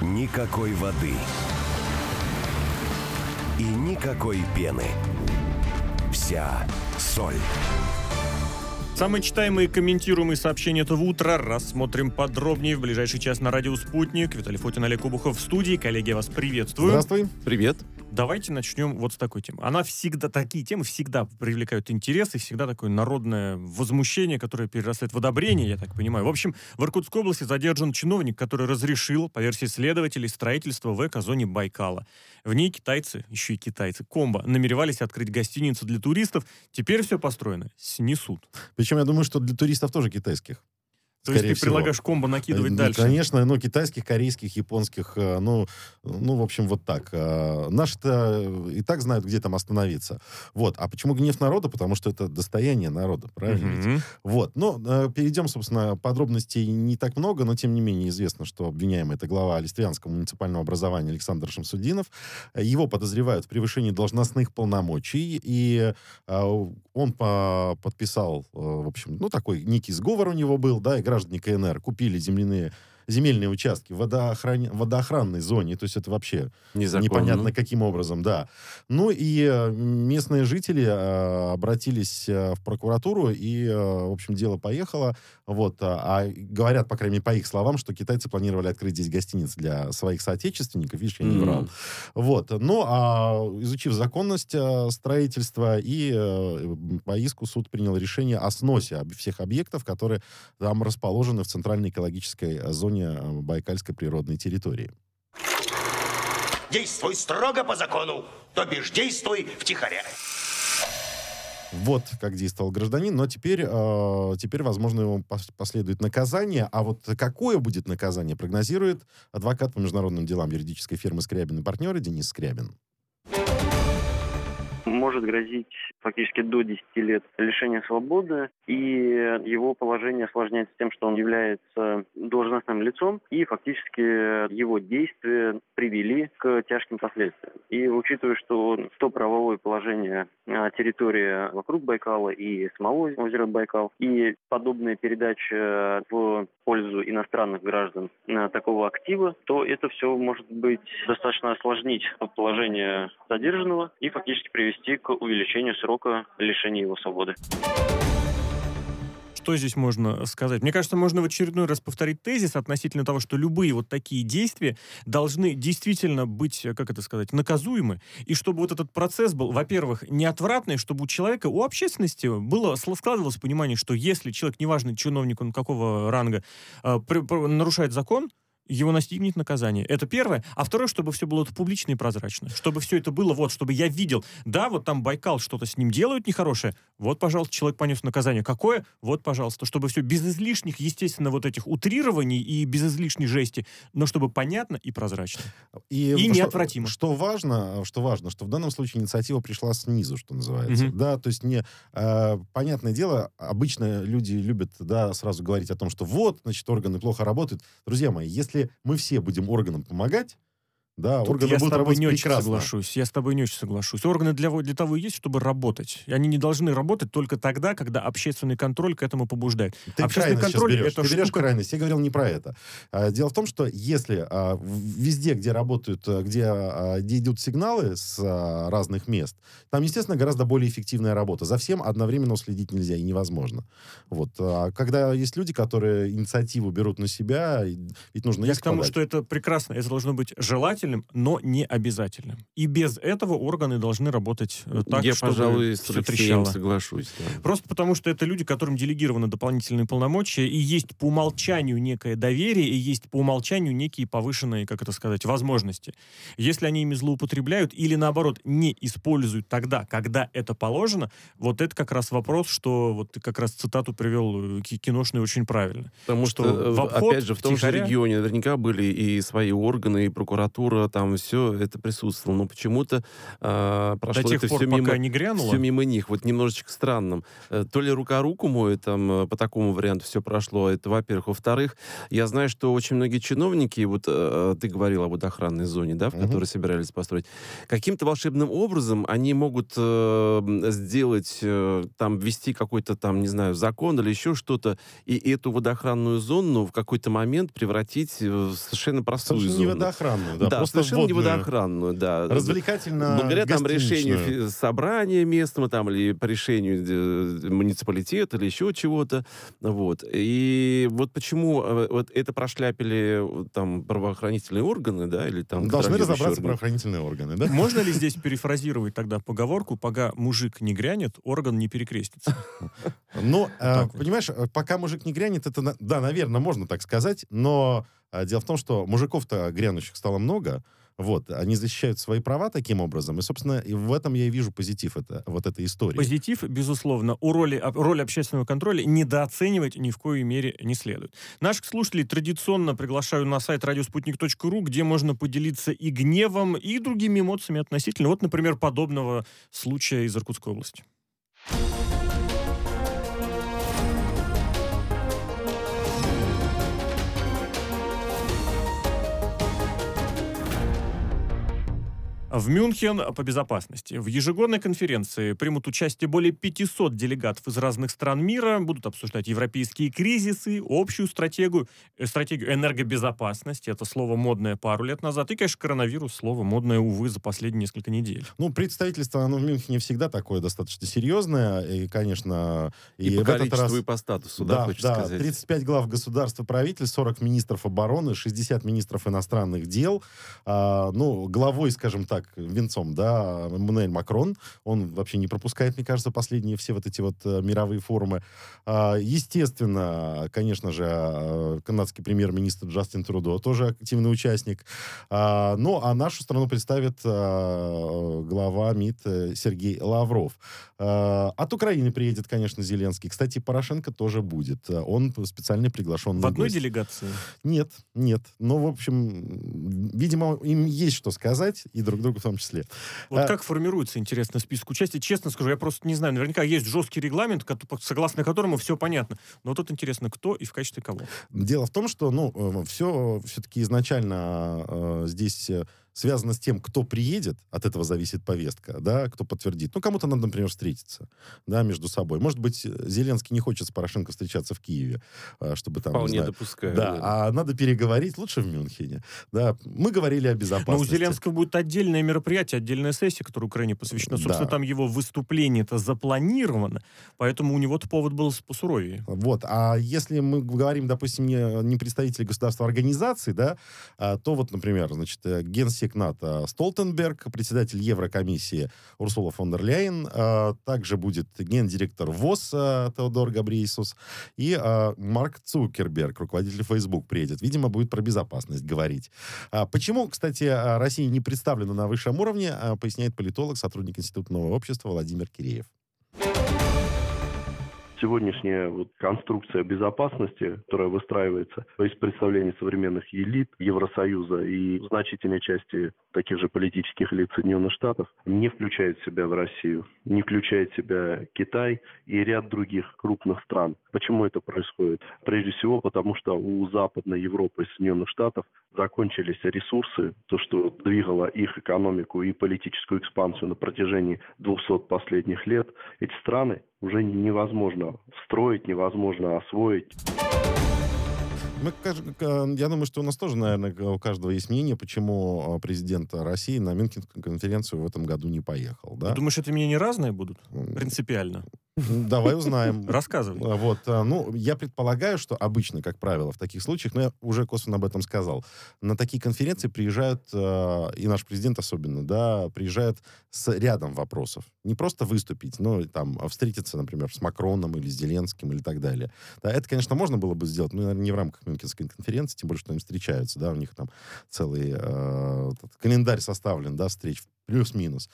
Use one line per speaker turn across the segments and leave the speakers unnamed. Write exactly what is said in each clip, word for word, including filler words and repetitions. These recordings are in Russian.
Никакой воды. И никакой пены. Вся соль.
Самые читаемые и комментируемые сообщения этого утра рассмотрим подробнее в ближайший час на радио «Спутник». Виталий Фотин, Олег Обухов в студии. Коллеги, я вас приветствую.
Здравствуй.
Привет.
Давайте начнем вот с такой темы. Она всегда, такие темы всегда привлекают интерес, и всегда такое народное возмущение, которое перерастает в одобрение, я так понимаю. В общем, в Иркутской области задержан чиновник, который разрешил, по версии следователей, строительство в экозоне Байкала. В ней китайцы, еще и китайцы, комбо, намеревались открыть гостиницу для туристов. Теперь все построено снесут.
Причем я думаю, что для туристов тоже китайских.
То есть ты всего. предлагаешь комбо накидывать
ну,
дальше?
Конечно, ну, китайских, корейских, японских, ну, ну, в общем, вот так. Наши-то и так знают, где там остановиться. Вот. А почему гнев народа? Потому что это достояние народа, правильно
Mm-hmm.
ведь? Вот. Ну, перейдем, собственно, подробностей не так много, но, тем не менее, известно, что обвиняемый — это глава Листвянского муниципального образования Александр Шамсудинов. Его подозревают в превышении должностных полномочий, и он подписал, в общем, ну, такой некий сговор у него был, да, и граждане КНР купили земляные, земельные участки в водоохран... водоохранной зоне, то есть это вообще
Незаконно.
Непонятно каким образом, да. Ну и местные жители а, обратились а, в прокуратуру, и, а, в общем, дело поехало. Вот, а, а говорят, по крайней мере, по их словам, что китайцы планировали открыть здесь гостиницы для своих соотечественников, видишь, я не врал. Mm. Вот. Ну, а изучив законность а, строительства, и а, по иску суд принял решение о сносе всех объектов, которые там расположены в центральной экологической зоне Байкальской природной территории.
Действуй строго по закону, то бишь действуй втихаря.
Вот как действовал гражданин, но теперь, э, теперь, возможно, ему последует наказание. А вот какое будет наказание, прогнозирует адвокат по международным делам юридической фирмы «Скрябин и партнеры» Денис Скрябин.
Может грозить фактически до десяти лет лишения свободы, и его положение осложняется тем, что он является должностным лицом, и фактически его действия привели к тяжким последствиям. И учитывая, что то правовое положение территории вокруг Байкала и самого озера Байкал, и подобная передача в пользу иностранных граждан такого актива, то это все может быть достаточно осложнить положение задержанного и фактически привести к увеличению срока лишения его свободы.
Что здесь можно сказать? Мне кажется, можно в очередной раз повторить тезис относительно того, что любые вот такие действия должны действительно быть, как это сказать, наказуемы. И чтобы вот этот процесс был, во-первых, неотвратный, чтобы у человека, у общественности было, складывалось понимание, что если человек, неважно, чиновник он какого ранга, э, при, при, нарушает закон, его настигнет наказание. Это первое. А второе, чтобы все было публично и прозрачно. Чтобы все это было, вот, чтобы я видел, да, вот там Байкал, что-то с ним делают нехорошее, вот, пожалуйста, человек понес наказание. Какое? Вот, пожалуйста. Чтобы все без излишних, естественно, вот этих утрирований и без излишней жести, но чтобы понятно и прозрачно. И, и неотвратимо.
Что, что важно, что важно, что в данном случае инициатива пришла снизу, что называется. Mm-hmm. Да, то есть не, э, понятное дело, обычно люди любят, да, сразу говорить о том, что вот, значит, органы плохо работают. Друзья мои, если мы все будем органам помогать, да,
Тут
органы
я
будут
с тобой не очень
прекрасно.
соглашусь. Я с тобой не очень соглашусь. Органы для, для того и есть, чтобы работать. И они не должны работать только тогда, когда общественный контроль к этому побуждает.
Ты
общественный контроль
берешь.
это
Ты берешь
штука...
крайность. Я говорил не про это. Дело в том, что если везде, где работают, где, где идут сигналы с разных мест, там, естественно, гораздо более эффективная работа. За всем одновременно уследить нельзя и невозможно. Вот. А когда есть люди, которые инициативу берут на себя, ведь нужно
Я
иск
к тому,
подать.
что это прекрасно. Это должно быть желательным, но не обязательным. И без этого органы должны работать так,
Я,
чтобы
пожалуй,
все
с
трещало.
соглашусь. Да.
Просто потому, что это люди, которым делегированы дополнительные полномочия, и есть по умолчанию некое доверие, и есть по умолчанию некие повышенные, как это сказать, возможности. Если они ими злоупотребляют или, наоборот, не используют тогда, когда это положено, вот это как раз вопрос, что вот ты как раз цитату привел киношную очень правильно.
Потому что,
что в обход,
опять же, в том
втихаря...
же регионе наверняка были и свои органы, и прокуратура, культура, там все это присутствовало. Но почему-то э, прошло
До тех
это
пор,
все
пока
мимо,
не грянуло?
все мимо них. Вот немножечко странным. Э, То ли рука руку моет, там, э, по такому варианту все прошло. Это, во-первых. Во-вторых, я знаю, что очень многие чиновники, вот э, ты говорил об охранной зоне, да, в
Мгм.
которой собирались построить, каким-то волшебным образом они могут э, сделать, э, там, ввести какой-то там, не знаю, закон или еще что-то, и эту водоохранную зону в какой-то момент превратить в совершенно простую
Совершенно не
зону.
водоохранную, да,
Да,
просто
совершенно не
водную.
водоохранную, да.
Развлекательно
Благодаря там решению
гостиничную.
фи- собрания местного там, или по решению э, муниципалитета или еще чего-то. Вот. И вот почему э, вот это прошляпили э, там правоохранительные органы, да, или там
Должны
контролирующие
разобраться
органы.
правоохранительные органы, да?
Можно ли здесь перефразировать тогда поговорку «пока мужик не грянет, орган не перекрестится»?
Ну, э,
так вот.
понимаешь, э, пока мужик не грянет, это, на- да, наверное, можно так сказать, но э, дело в том, что мужиков-то грянущих стало много, вот, они защищают свои права таким образом, и, собственно, и в этом я и вижу позитив это, вот этой истории.
Позитив, безусловно, у роли, об- роль общественного контроля недооценивать ни в коей мере не следует. Наших слушателей традиционно приглашаю на сайт радиоспутник точка ру, где можно поделиться и гневом, и другими эмоциями относительно, вот, например, подобного случая из Иркутской области. В Мюнхен по безопасности. В ежегодной конференции примут участие более пятисот делегатов из разных стран мира, будут обсуждать европейские кризисы, общую стратегию, э, стратегию энергобезопасности, это слово модное пару лет назад, и, конечно, коронавирус, слово модное, увы, за последние несколько недель.
Ну, представительство, оно в Мюнхене всегда такое достаточно серьезное, и, конечно...
И,
в
по
этот
количеству,
раз-
и по статусу, да,
Да,
хочешь
да,
сказать?
тридцать пять глав государств и правительств, сорок министров обороны, шестьдесят министров иностранных дел. А, ну, главой, скажем так, венцом, да, Эммануэль Макрон. Он вообще не пропускает, мне кажется, последние все вот эти вот э, мировые форумы. А, естественно, конечно же, э, канадский премьер-министр Джастин Трудо тоже активный участник. А, ну, а нашу страну представит э, глава МИД э, Сергей Лавров. А, от Украины приедет, конечно, Зеленский. Кстати, Порошенко тоже будет. Он специально приглашенный
В одной
гость.
делегации?
Нет, нет. Но, в общем, видимо, им есть что сказать, и друг другу в том числе.
Вот
А,
как формируется, интересно, список участия? Честно скажу, я просто не знаю. Наверняка есть жесткий регламент, кото- согласно которому все понятно. Но тут интересно, кто и в качестве кого.
Дело в том, что, ну, все все-таки изначально э, здесь э, связано с тем, кто приедет, от этого зависит повестка, да, кто подтвердит. Ну, кому-то надо, например, встретиться, да, между собой. Может быть, Зеленский не хочет с Порошенко встречаться в Киеве, э, чтобы там, не
Вполне
знаю,
допускаю.
да, а надо переговорить лучше в Мюнхене. Да, мы говорили о
Но у
безопасности.
Зеленского будет отдельное мероприятие, отдельная сессия, которая Украине посвящена. Собственно,
Да.
там его выступление-то запланировано, поэтому у него-то повод был посуровее.
Вот. А если мы говорим, допустим, не, не представители государства, а организаций, да, а, то вот, например, значит, э, генсек НАТО Столтенберг, председатель Еврокомиссии Урсула фон дер Ляйен, а, также будет гендиректор ВОЗ а, Теодор Габриесус и а, Марк Цукерберг, руководитель Facebook, приедет. Видимо, будет про безопасность говорить. А, почему, кстати, а, Россия не представлена на высшем уровне, а, поясняет политолог, сотрудник Института нового общества Владимир Киреев.
Сегодняшняя вот конструкция безопасности, которая выстраивается из представлений современных элит Евросоюза и в значительной части таких же политических лиц Соединенных Штатов, не включает в себя в Россию, не включает в себя Китай и ряд других крупных стран. Почему это происходит? Прежде всего, потому что у Западной Европы и Соединенных Штатов закончились ресурсы, то, что двигало их экономику и политическую экспансию на протяжении двухсот последних лет. Эти страны уже невозможно встроить, невозможно освоить.
Мы, каж- к- я думаю, что у нас тоже, наверное, у каждого есть мнение, почему президент России на Мюнхенскую конференцию в этом году не поехал. Да?
Ты думаешь, это мнения разные будут?
М,
Принципиально.
Давай узнаем.
Рассказывай.
Вот, а, ну, я предполагаю, что обычно, как правило, в таких случаях, но я уже косвенно об этом сказал, на такие конференции приезжают, э, и наш президент особенно, да, приезжает с рядом вопросов. Не просто выступить, но и там а встретиться, например, с Макроном или с Зеленским или так далее. Да, это, конечно, можно было бы сделать, но, наверное, не в рамках Мюнхенской конференции, тем более, что они встречаются, да, у них там целый э, этот календарь составлен, да, встреч, плюс-минус.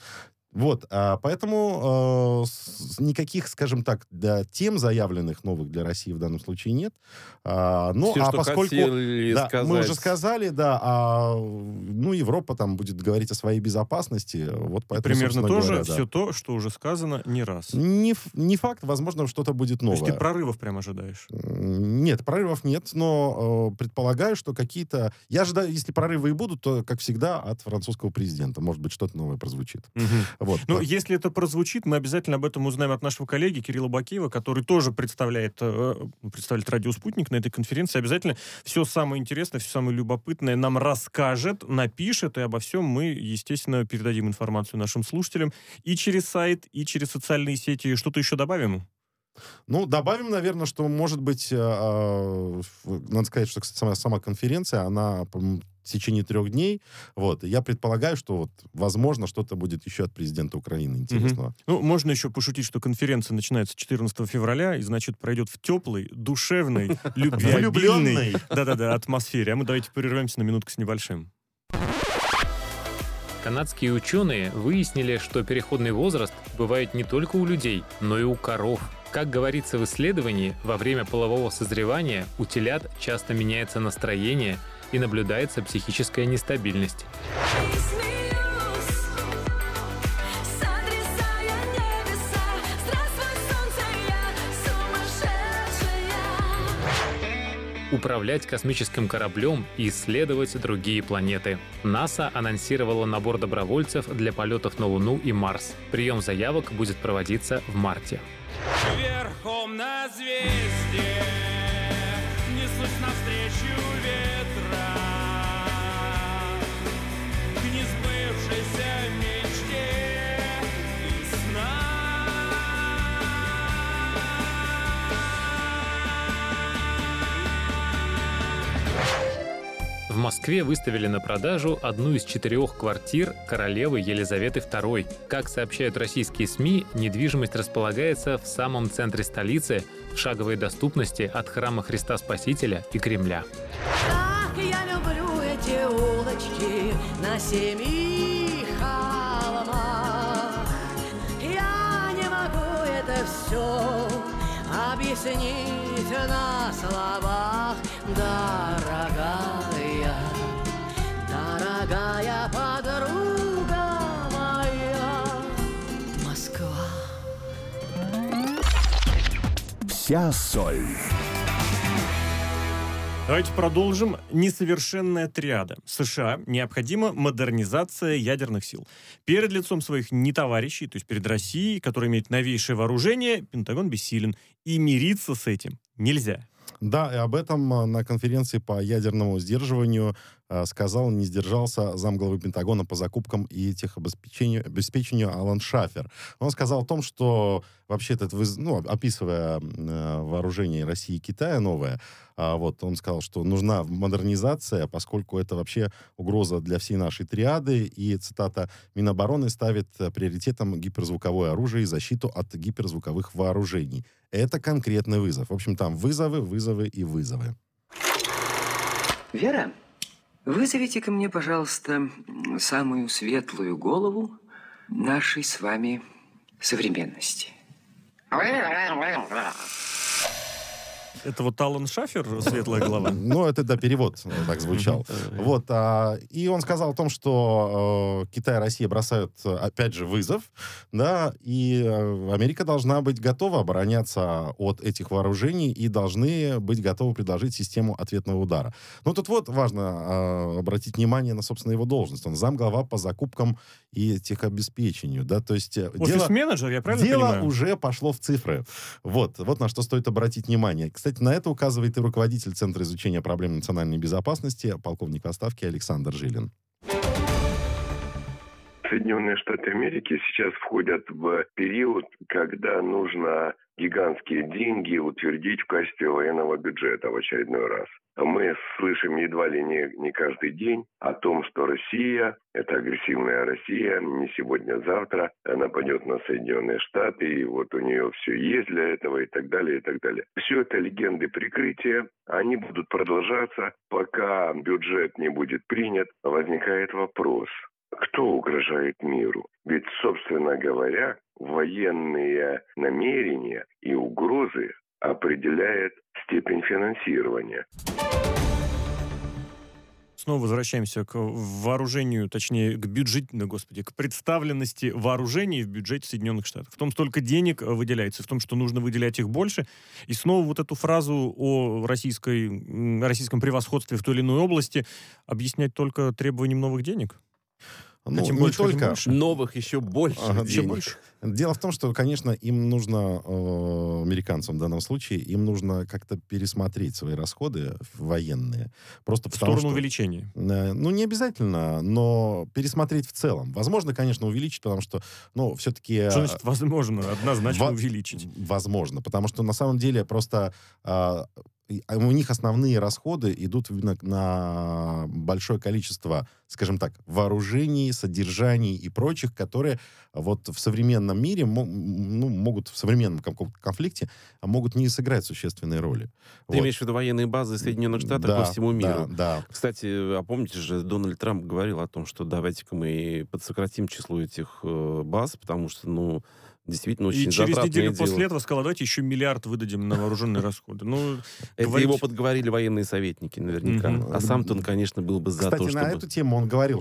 Вот, а, поэтому э, с- никаких, скажем так, да, тем заявленных новых для России в данном случае нет. А, ну,
Все,
а
что
поскольку
хотели
да,
сказать.
мы уже сказали, да, а, ну, Европа там будет говорить о своей безопасности, вот поэтому,
Примерно
собственно
тоже
говоря, да.
все то, что уже сказано не раз.
Не, ф- не факт, возможно, что-то будет
То
новое.
есть ты прорывов прям ожидаешь?
М, Нет, прорывов нет, но э, предполагаю, что какие-то... Я ожидаю, если прорывы и будут, то, как всегда, от французского президента. Может быть, что-то новое прозвучит.
Мгм.
Вот.
Ну,
так.
если это прозвучит, мы обязательно об этом узнаем от нашего коллеги Кирилла Бакеева, который тоже представляет, э, представляет радио «Спутник» на этой конференции. Обязательно все самое интересное, все самое любопытное нам расскажет, напишет, и обо всем мы, естественно, передадим информацию нашим слушателям и через сайт, и через социальные сети. Что-то еще добавим?
Ну, добавим, наверное, что, может быть, э, э, в- надо сказать, что, кстати, сама, сама конференция, она по-моему, в течение трех дней. Вот. И я предполагаю, что, вот, возможно, что-то будет еще от президента Украины интересного.
Ну, можно еще пошутить, что конференция начинается четырнадцатого февраля, и, значит, пройдет в теплой, душевной, любвеобильной
Влюбленной.
да-да-да, атмосфере. А мы давайте прервемся на минутку с небольшим.
Канадские ученые выяснили, что переходный возраст бывает не только у людей, но и у коров. Как говорится в исследовании, во время полового созревания у телят часто меняется настроение и наблюдается психическая нестабильность. Управлять космическим кораблем и исследовать другие планеты. НАСА анонсировала набор добровольцев для полетов на Луну и Марс. Прием заявок будет проводиться в марте.
Верхом на звезде несусь навстречу ветра к несбывшейся мечте и сна.
В Москве выставили на продажу одну из четырех квартир королевы Елизаветы второй. Как сообщают российские СМИ, недвижимость располагается в самом центре столицы, в шаговой доступности от храма Христа Спасителя и Кремля.
Как я люблю эти улочки на семи холмах. Я не могу это все объяснить на словах, дорогая, дорогая подруга моя, Москва.
Вся соль.
Давайте продолжим. Несовершенная триада. США необходима модернизация ядерных сил. Перед лицом своих нетоварищей, то есть перед Россией, которая имеет новейшее вооружение, Пентагон бессилен. И мириться с этим нельзя.
Да, и об этом э, на конференции по ядерному сдерживанию э, сказал, не сдержался замглавы Пентагона по закупкам и техобеспечению обеспечению Алан Шафер. Он сказал о том, что вообще этот, выз- ну, описывая э, вооружение России и Китая новое, а, вот, он сказал, что нужна модернизация, поскольку это вообще угроза для всей нашей триады, и, цитата, Минобороны ставит э, приоритетом гиперзвуковое оружие и защиту от гиперзвуковых вооружений. Это конкретный вызов. В общем, там вызовы, вызовы и вызовы.
Вера, вызовите ко мне, пожалуйста, самую светлую голову нашей с вами современности.
Это вот Алан Шафер, светлая голова?
Ну, это, да, перевод так звучал. Вот, а, и он сказал о том, что э, Китай и Россия бросают, опять же, вызов, да, и э, Америка должна быть готова обороняться от этих вооружений и должны быть готовы предложить систему ответного удара. Но тут вот важно э, обратить внимание на, собственно, его должность. Он замглава по закупкам и техобеспечению, да, то есть... э, дело-
Офис-менеджер, я правильно
Дело
понимаю?
уже пошло в цифры. Вот, вот на что стоит обратить внимание. Кстати, на это указывает и руководитель Центра изучения проблем национальной безопасности, полковник в отставке Александр Жилин.
Соединенные Штаты Америки сейчас входят в период, когда нужно гигантские деньги утвердить в качестве военного бюджета в очередной раз. Мы слышим едва ли не, не каждый день о том, что Россия, это агрессивная Россия, не сегодня, а завтра нападет на Соединенные Штаты, и вот у нее все есть для этого, и так далее, и так далее. Все это легенды прикрытия, они будут продолжаться, пока бюджет не будет принят. Возникает вопрос, Кто угрожает миру? Ведь, собственно говоря, военные намерения и угрозы определяет степень финансирования.
Снова возвращаемся к вооружению, точнее, к бюджету, да, господи, к представленности вооружений в бюджете Соединенных Штатов. В том, столько денег выделяется, в том, что нужно выделять их больше. И снова вот эту фразу о российской, российском превосходстве в той или иной области объяснять только требованием новых денег.
Ну,
Хотим
не
больше, хотим
только.
больше.
Новых еще больше.
Ага,
Еще
денег.
больше.
Дело в том, что, конечно, им нужно, э, американцам в данном случае, им нужно как-то пересмотреть свои расходы военные. Просто
В
потому
сторону
что,
увеличения.
э, ну, не обязательно, но пересмотреть в целом. Возможно, конечно, увеличить, потому что, ну, все-таки...
Что значит возможно? Однозначно
Во-
увеличить.
Возможно, потому что на самом деле просто а, и- а у них основные расходы идут именно на большое количество, скажем так, вооружений, содержаний и прочих, которые вот в современном мире мо- м, ну, могут в современном каком-то конфликте а могут не сыграть существенной роли.
Ты
Вот.
имеешь в виду военные базы Соединенных Штатов
Да,
по всему миру?
Да, да.
Кстати, а помните же, Дональд Трамп говорил о том, что давайте-ка мы подсократим число этих э, баз, потому что, ну, действительно очень
И через
затратное
неделю
дело.
после этого сказал, давайте еще миллиард выдадим на вооруженные расходы. Ну,
Это
говорить-
его подговорили военные советники наверняка.
Мгм.
А сам-то он, конечно, был бы за
Кстати,
то,
на
чтобы...
эту тему он говорил,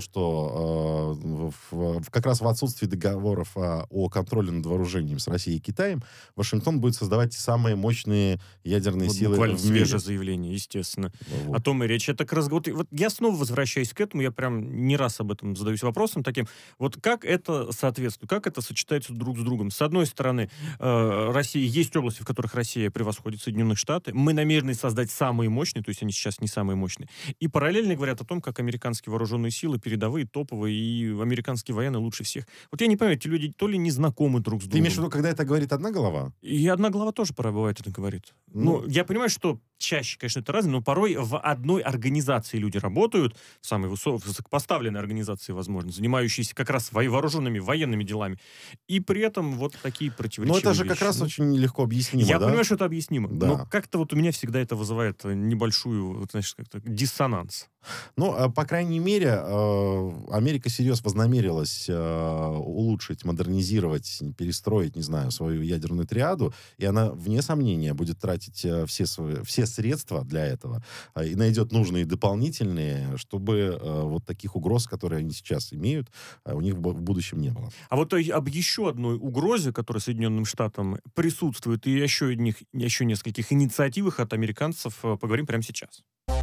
что э, в- в- как раз в отсутствии договоров о, о контроле над вооружением с Россией и Китаем Вашингтон будет создавать самые мощные ядерные
Вот
силы
буквально
в мире.
свежее заявление, естественно.
Вот.
О том и речь. Это как раз... Вот, вот я снова возвращаюсь к этому, я прям не раз об этом задаюсь вопросом таким. Вот как это соответствует, как это сочетается друг с другом? С одной стороны, э, Россия, есть области, в которых Россия превосходит Соединенные Штаты. Мы намерены создать самые мощные, то есть они сейчас не самые мощные. И параллельно говорят о том, как американские вооруженные силы, передовые, топовые, и американские военные лучше всех. Вот я не понимаю, эти люди то ли не знакомы друг с другом.
Ты имеешь в виду, когда это говорит одна голова?
И одна глава тоже порой бывает это говорит.
Ну,
Ну, я понимаю, что чаще, конечно, это разное, но порой в одной организации люди работают, в самой высо- высокопоставленной организации, возможно, занимающейся как раз во- вооруженными военными делами. И при этом вот такие противоречивые
Ну, это же как
вещи.
раз
Ну,
очень легко объяснимо,
я
да?
понимаю, что это объяснимо,
Да.
но как-то вот у меня всегда это вызывает э, небольшую, вот, знаешь, как-то диссонанс.
Ну, а, по крайней мере, э, Америка всерьез вознамерилась э, улучшить, модернизировать, перестроить, не знаю, свою ядерную триаду, и она, вне сомнения, будет тратить э, все, свои, все средства для этого э, и найдет нужные дополнительные, чтобы э, вот таких угроз, которые они сейчас имеют, э, у них в бу- в будущем не было.
А вот э, об еще одной угрозе, которая Соединенным Штатам присутствует, и еще, одних, еще нескольких инициативах от американцев э, поговорим прямо сейчас.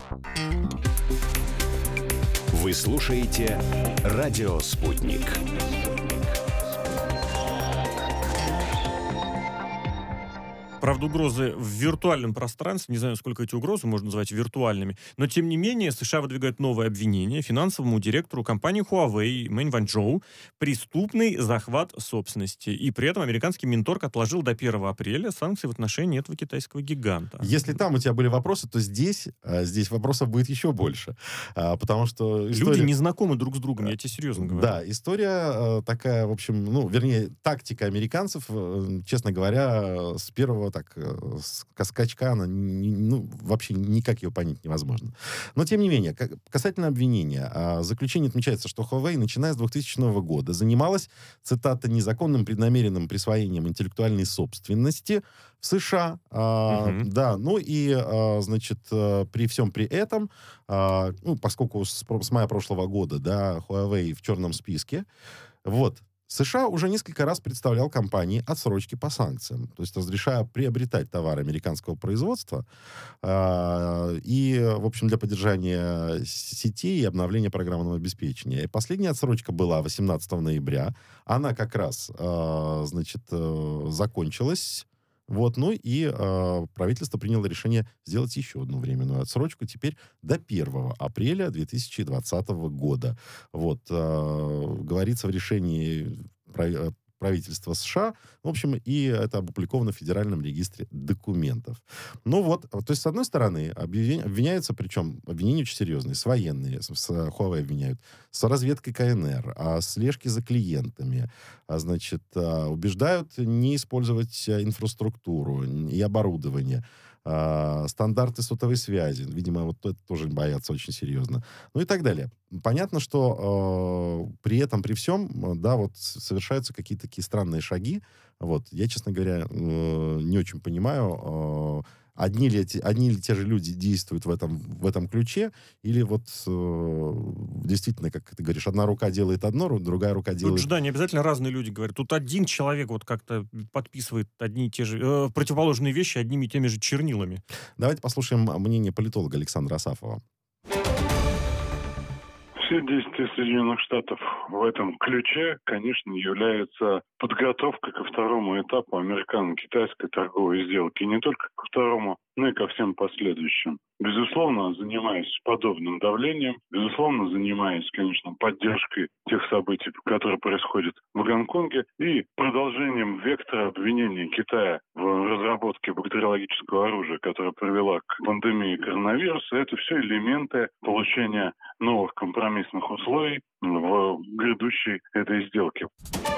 Вы слушаете «Радио Спутник».
Правда, угрозы в виртуальном пространстве, не знаю, сколько эти угрозы можно назвать виртуальными, но, тем не менее, США выдвигают новое обвинение финансовому директору компании Huawei Мэнь Ванчжоу преступный захват собственности. И при этом американский Минторг отложил до первого апреля санкции в отношении этого китайского гиганта.
Если там у тебя были вопросы, то здесь, э, здесь вопросов будет еще больше. А, потому что...
Люди
история-
не знакомы друг с другом, я тебе серьезно говорю.
Да, история э, такая, в общем, ну, вернее, тактика американцев, э, честно говоря, э, с первого так э, с- скачка, она не- ну, вообще никак ее понять невозможно. Но, тем не менее, как- касательно обвинения, э, в заключении отмечается, что Huawei, начиная с двухтысячного года, занималась, цитата, незаконным преднамеренным присвоением интеллектуальной собственности в США. А,
Мгм.
Да, ну и, а, значит, э, при всем при этом, а, ну, поскольку с, про- с мая прошлого года, да, Huawei в черном списке, вот, США уже несколько раз представлял компании отсрочки по санкциям, то есть разрешая приобретать товары американского производства а, и, в общем, для поддержания с- сетей и обновления программного обеспечения. И последняя отсрочка была восемнадцатого ноября. Она как раз, а, значит, э, закончилась. Вот, ну и э, правительство приняло решение сделать еще одну временную отсрочку теперь до первого апреля две тысячи двадцатого года. Вот, э, говорится в решении про- правительства США, в общем, и это опубликовано в Федеральном регистре документов. Ну вот, то есть, с одной стороны, обвинение- обвиняются, причем обвинения очень серьезные, с военные, с, с Huawei обвиняют, с разведкой КНР, о слежке за клиентами, а, значит, а, убеждают не использовать а, инфраструктуру и оборудование, а, стандарты сотовой связи. Видимо, вот это тоже боятся очень серьезно. Ну и так далее. Понятно, что э, при этом, при всем, да, вот совершаются какие-то такие странные шаги. Вот. Я, честно говоря, э, не очень понимаю, э, одни, ли эти, одни ли те же люди действуют в этом, в этом ключе, или вот э, действительно, как ты говоришь, одна рука делает одно, другая рука делает...
Тут же, да, не обязательно разные люди говорят. Тут один человек вот как-то подписывает одни и те же, э, противоположные вещи одними и теми же чернилами.
Давайте послушаем мнение политолога Александра Асафова.
Все действия Соединенных Штатов в этом ключе, конечно, являются подготовкой ко второму этапу американо-китайской торговой сделки. И не только ко второму, но и ко всем последующим. Безусловно, занимаясь подобным давлением, безусловно, занимаясь, конечно, поддержкой тех событий, которые происходят в Гонконге, и продолжением вектора обвинения Китая в разработке бактериологического оружия, которое привело к пандемии коронавируса, это все элементы получения новых компромиссных условий в грядущей этой сделке.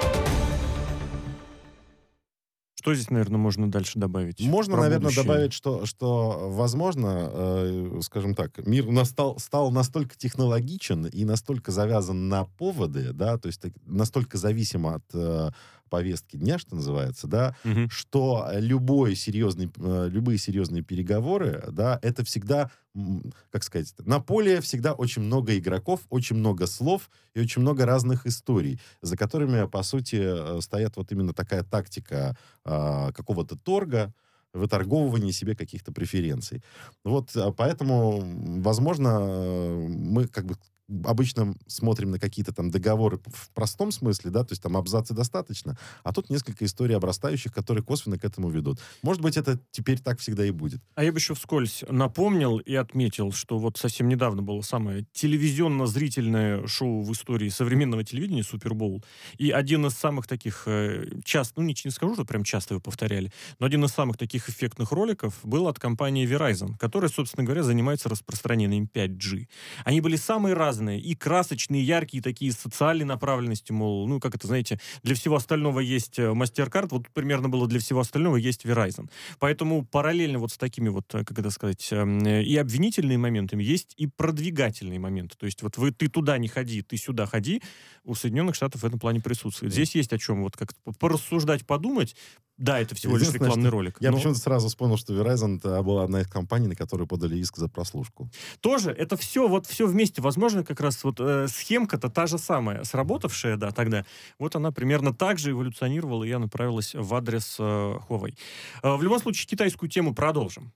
Что здесь, наверное, можно дальше добавить?
Можно,
про
наверное,
будущее?
добавить, что, что возможно, э, скажем так, мир у нас стал, стал настолько технологичен и настолько завязан на поводы, да, то есть так, настолько зависим от э, повестки дня, что называется, да,
Мгм.
что любой серьезный, э, любые серьезные переговоры, да, это всегда, м, как сказать, на поле всегда очень много игроков, очень много слов и очень много разных историй, за которыми, по сути, э, стоят вот именно такая тактика э, какого-то торга, выторговывания себе каких-то преференций. Вот, а поэтому, м, возможно, э, мы как бы обычно смотрим на какие-то там договоры в простом смысле, да, то есть там абзацы достаточно, а тут несколько историй обрастающих, которые косвенно к этому ведут. Может быть, это теперь так всегда и будет.
А я бы еще вскользь напомнил и отметил, что вот совсем недавно было самое телевизионно-зрительное шоу в истории современного телевидения «Супербоул». И один из самых таких э, часто, ну, не, не скажу, что прям часто его повторяли, но один из самых таких эффектных роликов был от компании Verizon, которая, собственно говоря, занимается распространением пять джи. Они были самые разные, и красочные, яркие, такие с социальной направленностью, мол, ну, как это, знаете, для всего остального есть э, MasterCard, вот примерно было для всего остального есть Verizon. Поэтому параллельно вот с такими вот, э, как это сказать, э, и обвинительными моментами есть и продвигательные моменты. То есть вот вы, ты туда не ходи, ты сюда ходи, у Соединенных Штатов в этом плане присутствует. Здесь есть о чем вот как-то порассуждать, подумать. Да, это всего лишь
Единственное,
рекламный
что
ролик.
Я
но
почему-то сразу вспомнил, что Verizon это была одна из компаний, на которую подали иск за прослушку.
Тоже это все вот все вместе. Возможно, как раз вот э, схемка-то та же самая, сработавшая, да, тогда. Вот она примерно так же эволюционировала, и я направилась в адрес э, Huawei. Э, в любом случае, китайскую тему продолжим.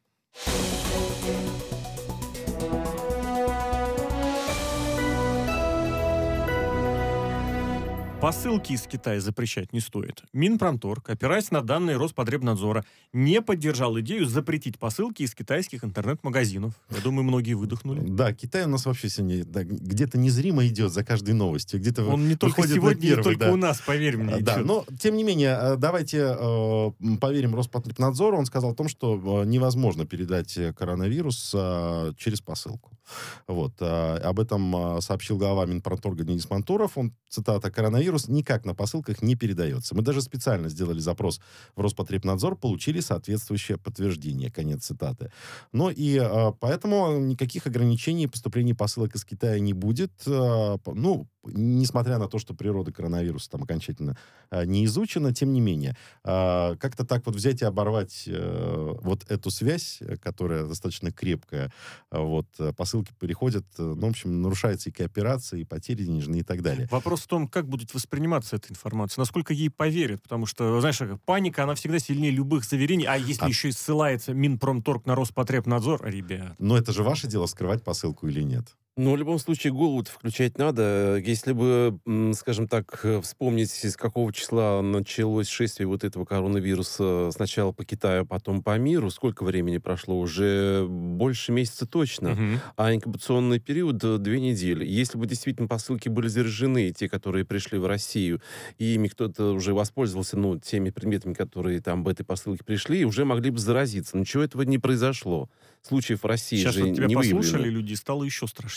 Посылки из Китая запрещать не стоит. Минпромторг, опираясь на данные Роспотребнадзора, не поддержал идею запретить посылки из китайских интернет-магазинов. Я думаю, многие выдохнули.
Да, Китай у нас вообще сегодня да, где-то незримо идет за каждой новостью. Где-то
Он не только
выходит на
сегодня,
первый,
не только
да.
у нас, поверь мне.
Да,
идет.
но, тем не менее, э, давайте э, поверим Роспотребнадзору. Он сказал о том, что э, невозможно передать коронавирус э, через посылку. Вот. э, об этом э, сообщил глава Минпромторга Денис Мантуров. Он, цитата, «коронавирус никак на посылках не передается. Мы даже специально сделали запрос в Роспотребнадзор, получили соответствующее подтверждение». Конец цитаты. Ну и э, поэтому никаких ограничений поступления посылок из Китая не будет. Э, ну, несмотря на то, что природа коронавируса там окончательно э, не изучена, тем не менее, э, как-то так вот взять и оборвать э, вот эту связь, которая достаточно крепкая, э, вот, э, посылки переходят, э, ну, в общем, нарушается и кооперация, и потери денежные, и так далее.
Вопрос в том, как будет восприниматься эта информация, насколько ей поверят, потому что, знаешь, паника, она всегда сильнее любых заверений, а если
А-
еще и ссылается Минпромторг на Роспотребнадзор, ребят.
Но это же ваше дело, скрывать посылку или нет.
Ну, в любом случае, голову-то включать надо. Если бы, м, скажем так, э, вспомнить, с какого числа началось шествие вот этого коронавируса сначала по Китаю, потом по миру, сколько времени прошло? Уже больше месяца точно.
Мгм.
А инкубационный период э, две недели. Если бы действительно посылки были заряжены, те, которые пришли в Россию, и ими кто-то уже воспользовался, ну, теми предметами, которые там в этой посылке пришли, уже могли бы заразиться. Ничего этого не произошло. Случаев в России
Сейчас
же
вот тебя
не
послушали
выявлено.
люди, и стало еще страшнее.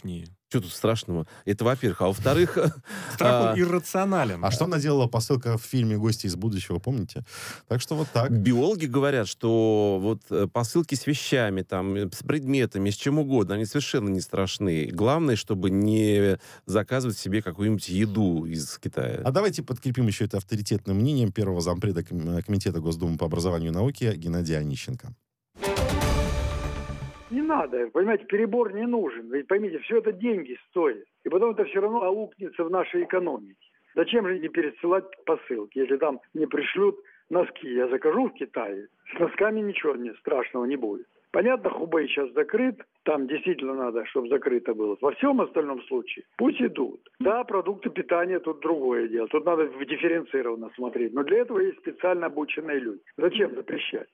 страшнее.
Что тут страшного? Это, во-первых. А во-вторых...
Страх он иррационален.
А что наделала посылка в фильме «Гости из будущего», помните? Так что вот так.
Биологи говорят, что вот посылки с вещами, там, с предметами, с чем угодно, они совершенно не страшны. Главное, чтобы не заказывать себе какую-нибудь еду из Китая.
А давайте подкрепим еще это авторитетным мнением первого зампреда Комитета Госдумы по образованию и науке Геннадия Онищенко.
Не надо, понимаете, перебор не нужен. Ведь поймите, все это деньги стоит. И потом это все равно аукнется в нашей экономике. Зачем же не пересылать посылки, если там не пришлют носки? Я закажу в Китае, с носками ничего не страшного не будет. Понятно, Хубэй сейчас закрыт, там действительно надо, чтобы закрыто было. Во всем остальном случае пусть идут. Да, продукты питания тут другое дело, тут надо дифференцированно смотреть. Но для этого есть специально обученные люди. Зачем запрещать?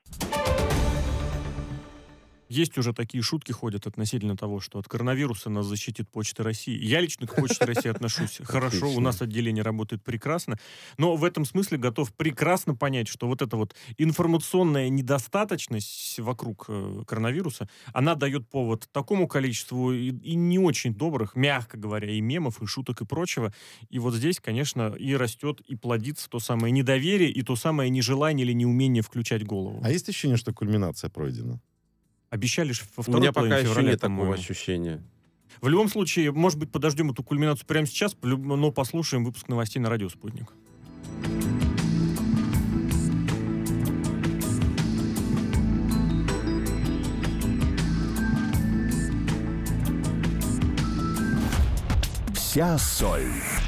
Есть уже такие шутки ходят относительно того, что от коронавируса нас защитит Почта России. Я лично к Почте России отношусь хорошо, у нас отделение работает прекрасно, но в этом смысле готов прекрасно понять, что вот эта вот информационная недостаточность вокруг коронавируса, она дает повод такому количеству и, и не очень добрых, мягко говоря, и мемов, и шуток, и прочего. И вот здесь, конечно, и растет, и плодится то самое недоверие, и то самое нежелание или неумение включать голову.
А есть ощущение, что кульминация пройдена?
Обещали же во
У
второй
меня
половине
пока еще
февраля,
нет
по-моему.
такого ощущения.
В любом случае, может быть, подождем эту кульминацию прямо сейчас, но послушаем выпуск новостей на радио «Спутник».
Вся соль.